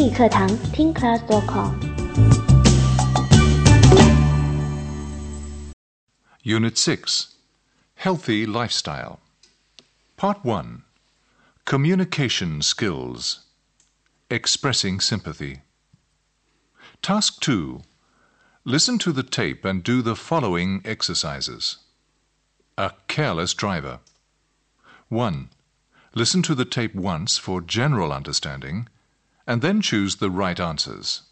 英语课堂听 class.com。 Unit 6 Healthy Lifestyle Part 1 Communication Skills Expressing Sympathy Task 2 Listen to the tape and do the following exercises. A careless driver. 1. Listen to the tape once for general understanding and then choose the right answers.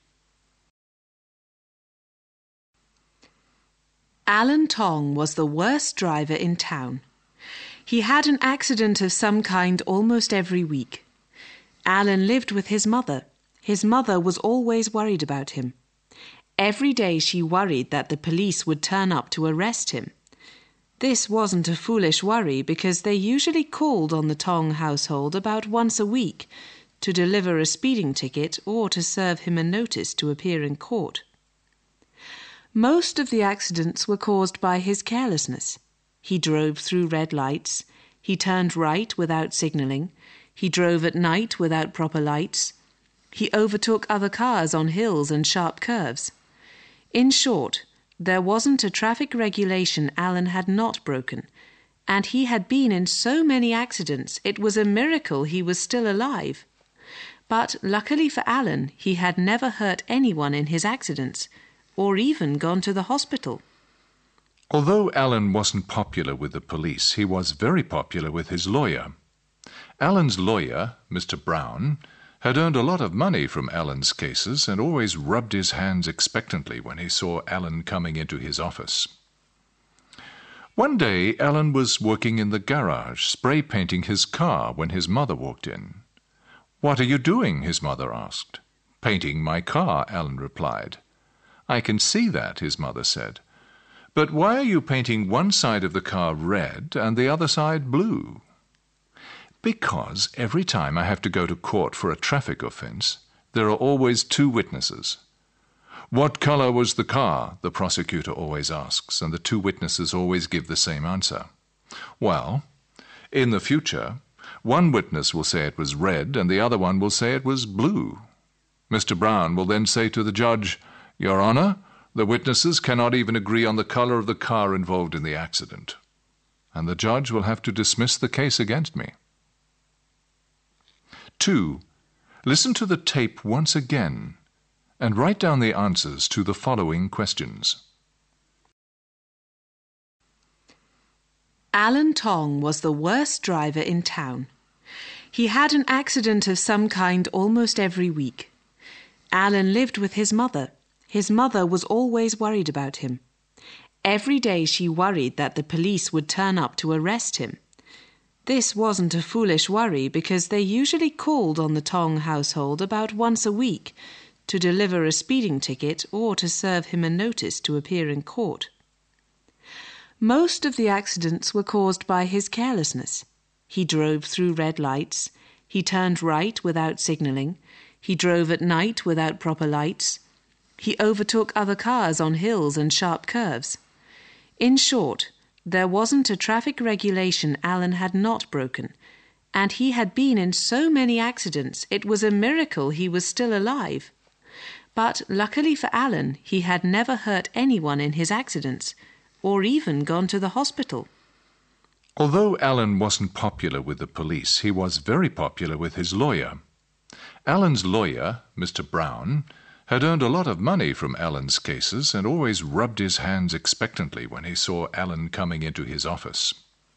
Alan Tong was the worst driver in town. He had an accident of some kind almost every week. Alan lived with his mother. His mother was always worried about him. Every day she worried that the police would turn up to arrest him. This wasn't a foolish worry because they usually called on the Tong household about once a week to deliver a speeding ticket or to serve him a notice to appear in court. Most of the accidents were caused by his carelessness. He drove through red lights, he turned right without signalling, he drove at night without proper lights, he overtook other cars on hills and sharp curves. In short, there wasn't a traffic regulation Alan had not broken, and he had been in so many accidents it was a miracle he was still alive. But luckily for Alan, he had never hurt anyone in his accidents, or even gone to the hospital. Although Alan wasn't popular with the police, he was very popular with his lawyer. Alan's lawyer, Mr. Brown, had earned a lot of money from Alan's cases and always rubbed his hands expectantly when he saw Alan coming into his office. One day, Alan was working in the garage, spray painting his car when his mother walked in. "What are you doing?" his mother asked. "Painting my car," Alan replied. "I can see that," his mother said. "But why are you painting one side of the car red and the other side blue?" "Because every time I have to go to court for a traffic offense, there are always two witnesses." "What color was the car?" the prosecutor always asks, and the two witnesses always give the same answer. "Well, in the future, one witness will say it was red and the other one will say it was blue. Mr. Brown will then say to the judge, 'Your Honor, the witnesses cannot even agree on the color of the car involved in the accident.' And the judge will have to dismiss the case against me." 2. Listen to the tape once again and write down the answers to the following questions. Alan Tong was the worst driver in town. He had an accident of some kind almost every week. Alan lived with his mother. His mother was always worried about him. Every day she worried that the police would turn up to arrest him. This wasn't a foolish worry because they usually called on the Tong household about once a week to deliver a speeding ticket or to serve him a notice to appear in court. Most of the accidents were caused by his carelessness. He drove through red lights, he turned right without signalling, he drove at night without proper lights, he overtook other cars on hills and sharp curves. In short, there wasn't a traffic regulation Alan had not broken, and he had been in so many accidents it was a miracle he was still alive. But luckily for Alan, he had never hurt anyone in his accidents, or even gone to the hospital. Although Alan wasn't popular with the police, he was very popular with his lawyer. Alan's lawyer, Mr. Brown, had earned a lot of money from Alan's cases and always rubbed his hands expectantly when he saw Alan coming into his office.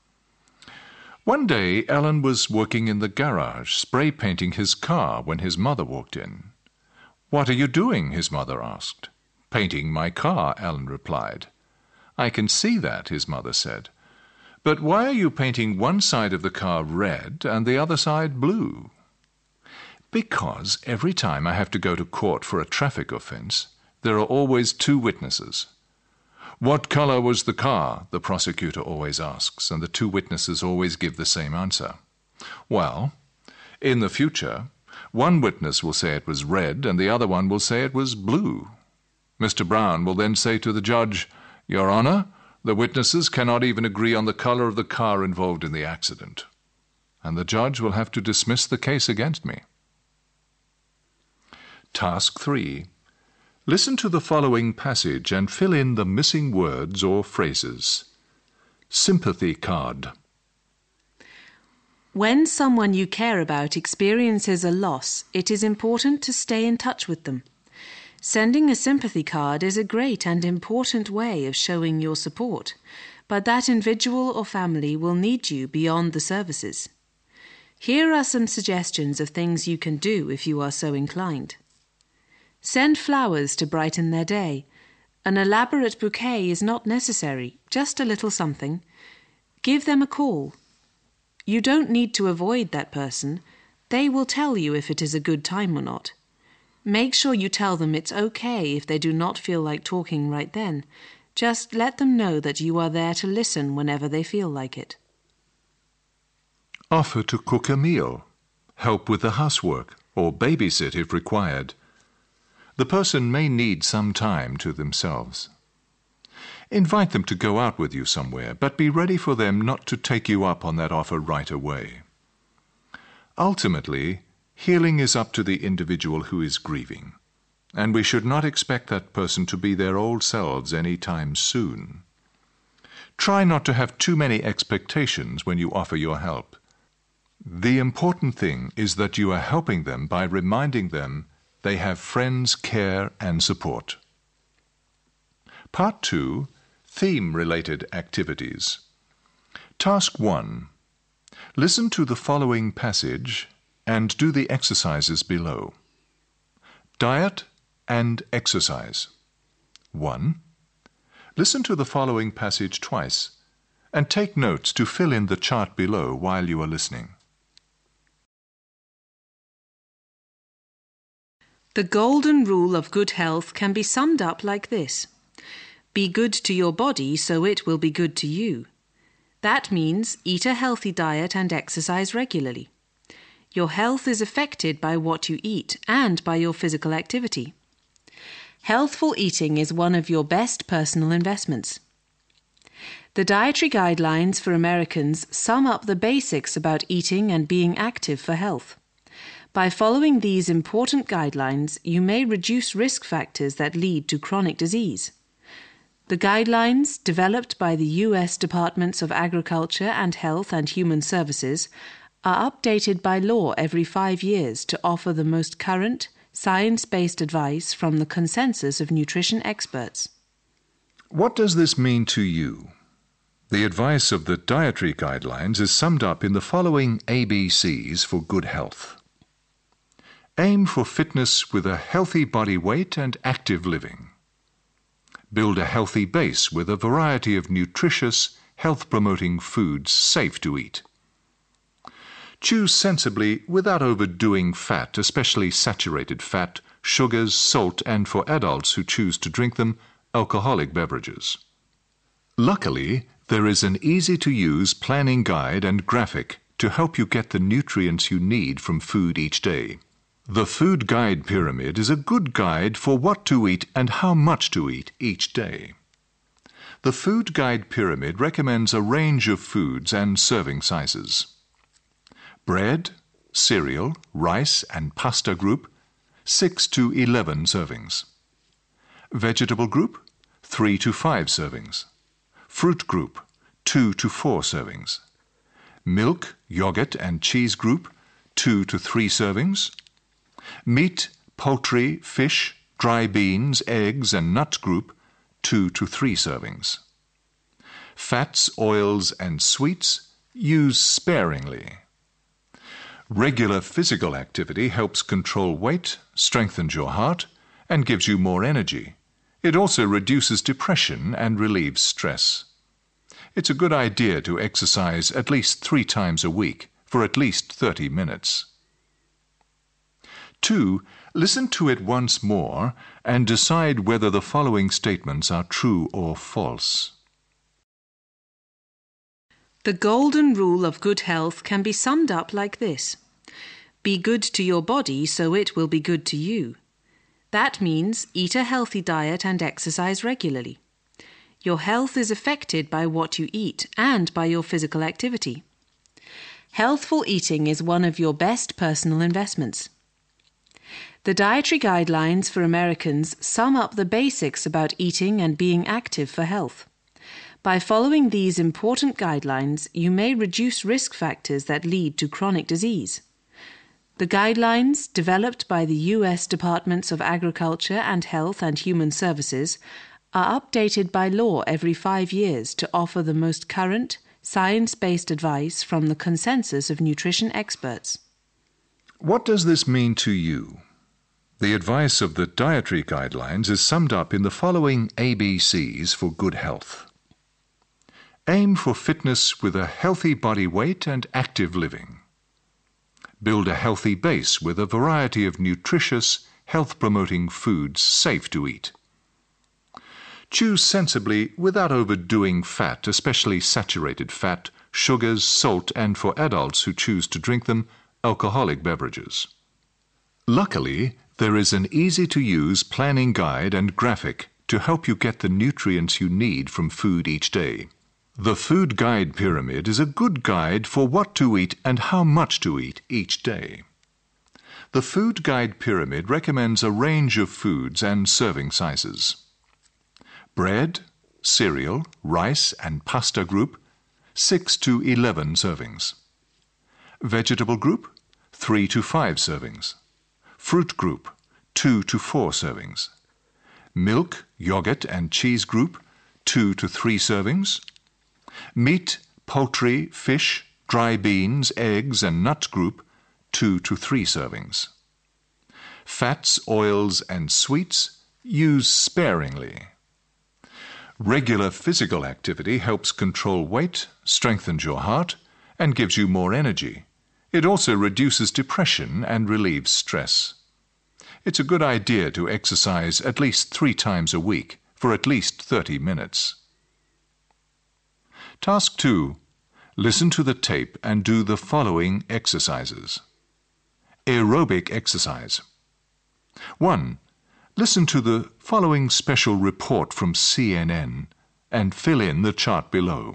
One day, Alan was working in the garage, spray painting his car when his mother walked in. "What are you doing?" his mother asked. "Painting my car," Alan replied. "I can see that," his mother said. "But why are you painting one side of the car red and the other side blue?" "Because every time I have to go to court for a traffic offense, there are always two witnesses." "What color was the car?" the prosecutor always asks, and the two witnesses always give the same answer. "Well, in the future, one witness will say it was red and the other one will say it was blue. Mr. Brown will then say to the judge, 'Your Honor, the witnesses cannot even agree on the color of the car involved in the accident.' And the judge will have to dismiss the case against me." Task 3. Listen to the following passage and fill in the missing words or phrases. Sympathy card. When someone you care about experiences a loss, it is important to stay in touch with them. Sending a sympathy card is a great and important way of showing your support, but that individual or family will need you beyond the services. Here are some suggestions of things you can do if you are so inclined. Send flowers to brighten their day. An elaborate bouquet is not necessary, just a little something. Give them a call. You don't need to avoid that person. They will tell you if it is a good time or not. Make sure you tell them it's okay if they do not feel like talking right then. Just let them know that you are there to listen whenever they feel like it. Offer to cook a meal, help with the housework, or babysit if required. The person may need some time to themselves. Invite them to go out with you somewhere, but be ready for them not to take you up on that offer right away. Ultimately, healing is up to the individual who is grieving, and we should not expect that person to be their old selves any time soon. Try not to have too many expectations when you offer your help. The important thing is that you are helping them by reminding them they have friends' care and support. Part 2. Theme-related activities. Task 1. Listen to the following passage and do the exercises below. Diet and exercise. 1. Listen to the following passage twice and take notes to fill in the chart below while you are listening. The golden rule of good health can be summed up like this. Be good to your body so it will be good to you. That means eat a healthy diet and exercise regularly. Your health is affected by what you eat and by your physical activity. Healthful eating is one of your best personal investments. The dietary guidelines for Americans sum up the basics about eating and being active for health. By following these important guidelines, you may reduce risk factors that lead to chronic disease. The guidelines, developed by the U.S. Departments of Agriculture and Health and Human Services, are updated by law every 5 years to offer the most current, science-based advice from the consensus of nutrition experts. What does this mean to you? The advice of the dietary guidelines is summed up in the following ABCs for good health. Aim for fitness with a healthy body weight and active living. Build a healthy base with a variety of nutritious, health-promoting foods safe to eat. Choose sensibly without overdoing fat, especially saturated fat, sugars, salt, and for adults who choose to drink them, alcoholic beverages. Luckily, there is an easy-to-use planning guide and graphic to help you get the nutrients you need from food each day. The Food Guide Pyramid is a good guide for what to eat and how much to eat each day. The Food Guide Pyramid recommends a range of foods and serving sizes. Bread, cereal, rice and pasta group, 6 to 11 servings. Vegetable group, 3 to 5 servings. Fruit group, 2 to 4 servings. Milk, yogurt and cheese group, 2 to 3 servings. Meat, poultry, fish, dry beans, eggs and nuts group, 2 to 3 servings. Fats, oils and sweets, use sparingly. Regular physical activity helps control weight, strengthens your heart, and gives you more energy. It also reduces depression and relieves stress. It's a good idea to exercise at least 3 times a week for at least 30 minutes. 2. Listen to it once more and decide whether the following statements are true or false. The golden rule of good health can be summed up like this. Be good to your body so it will be good to you. That means eat a healthy diet and exercise regularly. Your health is affected by what you eat and by your physical activity. Healthful eating is one of your best personal investments. The dietary guidelines for Americans sum up the basics about eating and being active for health. By following these important guidelines, you may reduce risk factors that lead to chronic disease. The guidelines, developed by the U.S. Departments of Agriculture and Health and Human Services, are updated by law every 5 years to offer the most current, science-based advice from the consensus of nutrition experts. What does this mean to you? The advice of the dietary guidelines is summed up in the following ABCs for good health. Aim for fitness with a healthy body weight and active living. Build a healthy base with a variety of nutritious, health-promoting foods safe to eat. Choose sensibly without overdoing fat, especially saturated fat, sugars, salt, and for adults who choose to drink them, alcoholic beverages. Luckily, there is an easy-to-use planning guide and graphic to help you get the nutrients you need from food each day. The Food Guide Pyramid is a good guide for what to eat and how much to eat each day. The Food Guide Pyramid recommends a range of foods and serving sizes. Bread, cereal, rice and pasta group, 6 to 11 servings. Vegetable group, 3 to 5 servings. Fruit group, 2 to 4 servings. Milk, yogurt and cheese group, 2 to 3 servings. Meat, poultry, fish, dry beans, eggs and nuts group, 2 to 3 servings. Fats, oils and sweets, use sparingly. Regular physical activity helps control weight, strengthens your heart, and gives you more energy. It also reduces depression and relieves stress. It's a good idea to exercise at least 3 times a week for at least 30 minutes. Task 2. Listen to the tape and do the following exercises. Aerobic exercise. 1. Listen to the following special report from CNN and fill in the chart below.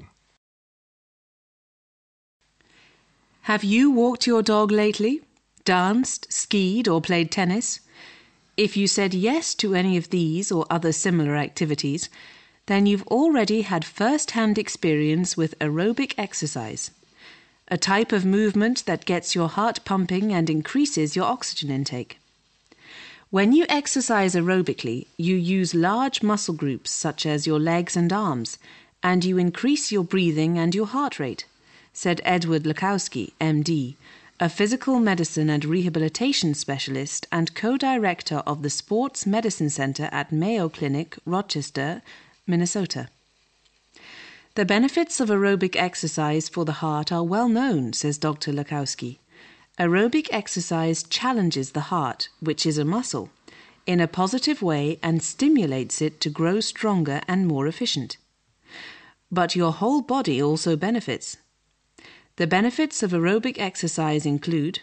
Have you walked your dog lately, danced, skied or played tennis? If you said yes to any of these or other similar activities, then you've already had first-hand experience with aerobic exercise, a type of movement that gets your heart pumping and increases your oxygen intake. When you exercise aerobically, you use large muscle groups such as your legs and arms, and you increase your breathing and your heart rate, said Edward Lukowski, MD, a physical medicine and rehabilitation specialist and co-director of the Sports Medicine Center at Mayo Clinic, Rochester, Minnesota. The benefits of aerobic exercise for the heart are well known, says Dr. Lukowski. Aerobic exercise challenges the heart, which is a muscle, in a positive way and stimulates it to grow stronger and more efficient. But your whole body also benefits. The benefits of aerobic exercise include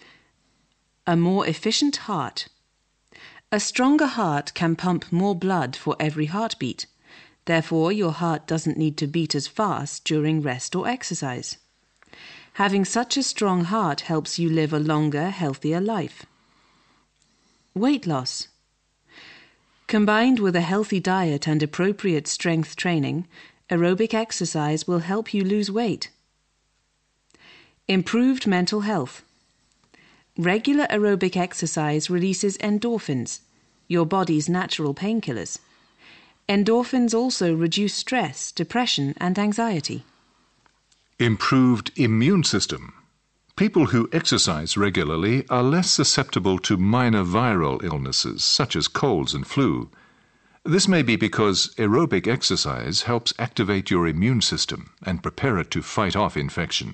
a more efficient heart. A stronger heart can pump more blood for every heartbeat. Therefore, your heart doesn't need to beat as fast during rest or exercise. Having such a strong heart helps you live a longer, healthier life. Weight loss. Combined with a healthy diet and appropriate strength training, aerobic exercise will help you lose weight. Improved mental health. Regular aerobic exercise releases endorphins, your body's natural painkillers. Endorphins also reduce stress, depression, and anxiety. Improved immune system. People who exercise regularly are less susceptible to minor viral illnesses, such as colds and flu. This may be because aerobic exercise helps activate your immune system and prepare it to fight off infection.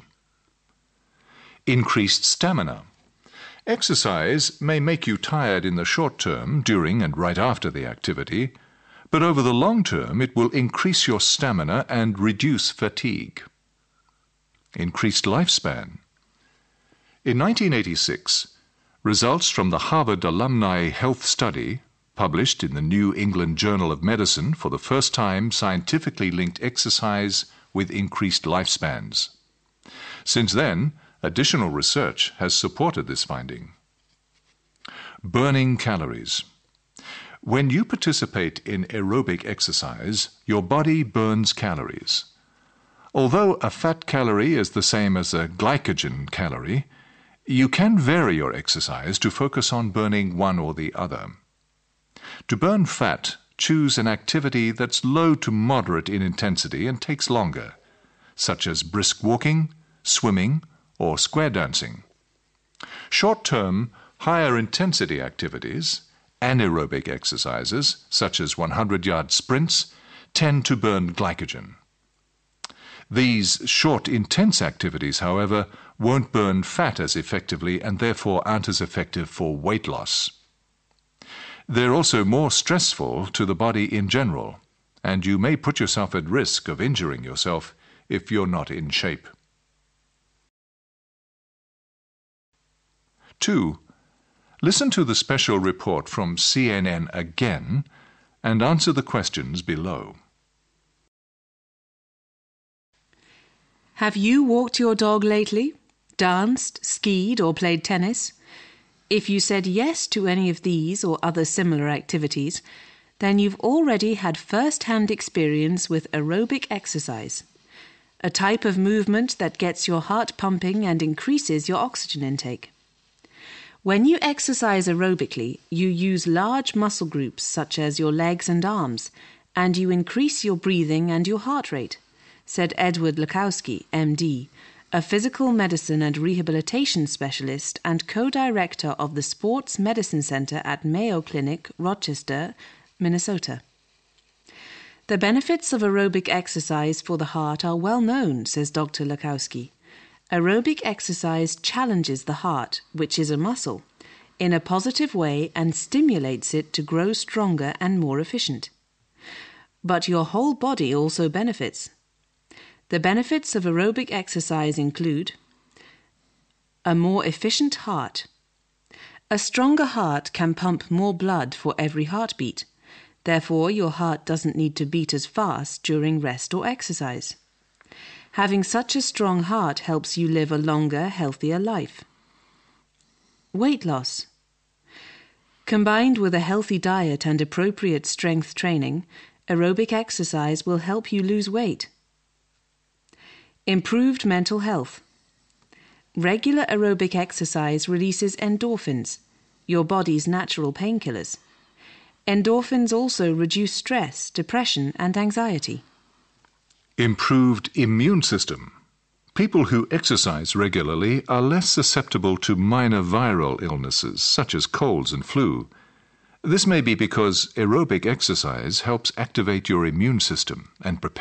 Increased stamina. Exercise may make you tired in the short term, during and right after the activity, but over the long term it will increase your stamina and reduce fatigue. Increased lifespan. In 1986, results from the Harvard Alumni Health Study, published in the New England Journal of Medicine, for the first time scientifically linked exercise with increased lifespans. Since then, additional research has supported this finding. Burning calories. When you participate in aerobic exercise, your body burns calories. Although a fat calorie is the same as a glycogen calorie, you can vary your exercise to focus on burning one or the other. To burn fat, choose an activity that's low to moderate in intensity and takes longer, such as brisk walking, swimming, or square dancing. Short-term, higher intensity activities, anaerobic exercises, such as 100-yard sprints, tend to burn glycogen. These short, intense activities, however, won't burn fat as effectively and therefore aren't as effective for weight loss. They're also more stressful to the body in general, and you may put yourself at risk of injuring yourself if you're not in shape. 2. Listen to the special report from CNN again and answer the questions below. Have you walked your dog lately, danced, skied, or played tennis? If you said yes to any of these or other similar activities, then you've already had first-hand experience with aerobic exercise, a type of movement that gets your heart pumping and increases your oxygen intake. When you exercise aerobically, you use large muscle groups such as your legs and arms, and you increase your breathing and your heart rate, said Edward Lukowski, MD, a physical medicine and rehabilitation specialist and co-director of the Sports Medicine Center at Mayo Clinic, Rochester, Minnesota. The benefits of aerobic exercise for the heart are well known, says Dr. Lukowski. Aerobic exercise challenges the heart, which is a muscle, in a positive way and stimulates it to grow stronger and more efficient. But your whole body also benefits. The benefits of aerobic exercise include a more efficient heart. A stronger heart can pump more blood for every heartbeat. Therefore, your heart doesn't need to beat as fast during rest or exercise. Having such a strong heart helps you live a longer, healthier life. Weight loss. Combined with a healthy diet and appropriate strength training, aerobic exercise will help you lose weight. Improved mental health. Regular aerobic exercise releases endorphins, your body's natural painkillers. Endorphins also reduce stress, depression, and anxiety. Improved immune system. People who exercise regularly are less susceptible to minor viral illnesses, such as colds and flu. This may be because aerobic exercise helps activate your immune system and prepare